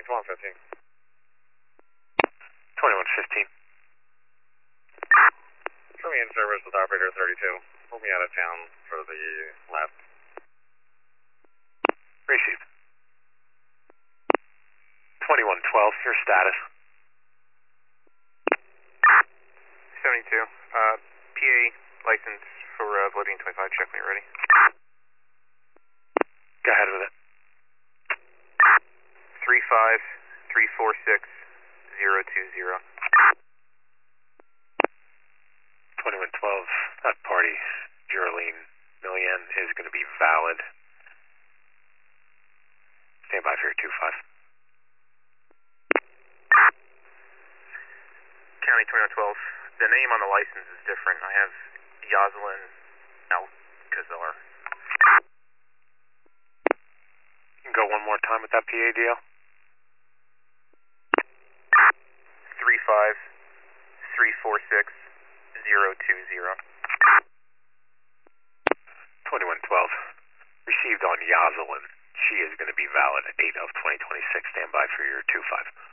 2115. 2115. Show me in service with operator 32. Move me out of town for the left. Received. 2112, your status. 72. PA license for Validian 25, check me ready. Go ahead with it. 35346-020. 2112, that party, Geraldine Millian, is going to be valid. Stand by for your 25. County 2112, the name on the license is different. I have Yoselin Alcazar. You can go one more time with that PA deal. 35346-020. 2112, received on Yoselin. She is going to be valid 8 of 2026. Stand by for your 25.